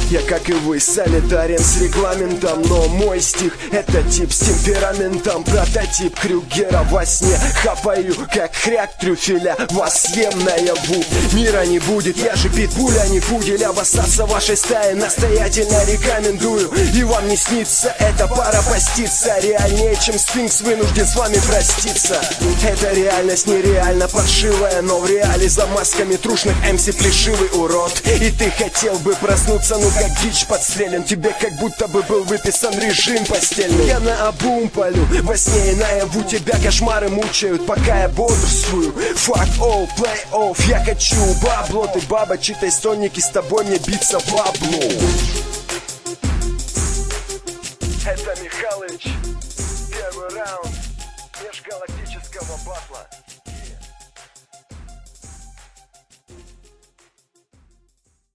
Я, как и вы, солидарен с регламентом, но мой стих — это тип с темпераментом. Прототип Крюгера во сне. Хапаю, как хряк трюфеля, вас съем наяву. Мира не будет, я же питбуль, а не пудель. Обоссаться в вашей стае настоятельно рекомендую. И вам не снится эта пара поститься. Реальнее, чем сфинкс, вынужден с вами проститься. Эта реальность нереально подшивая, но в реале за масками трушных МС плешивый урод. И ты хотел бы проснуться, ну как дичь подстрелен. Тебе как будто бы был выписан режим постельный. Я наобум палю, во сне и наяву тебя кошмары мучают, пока я бодрствую. Fuck all, play off, я хочу бабло. Ты баба, читай сонники, с тобой мне биться бабло. Это Михалыч, первый раунд межгалактического батла.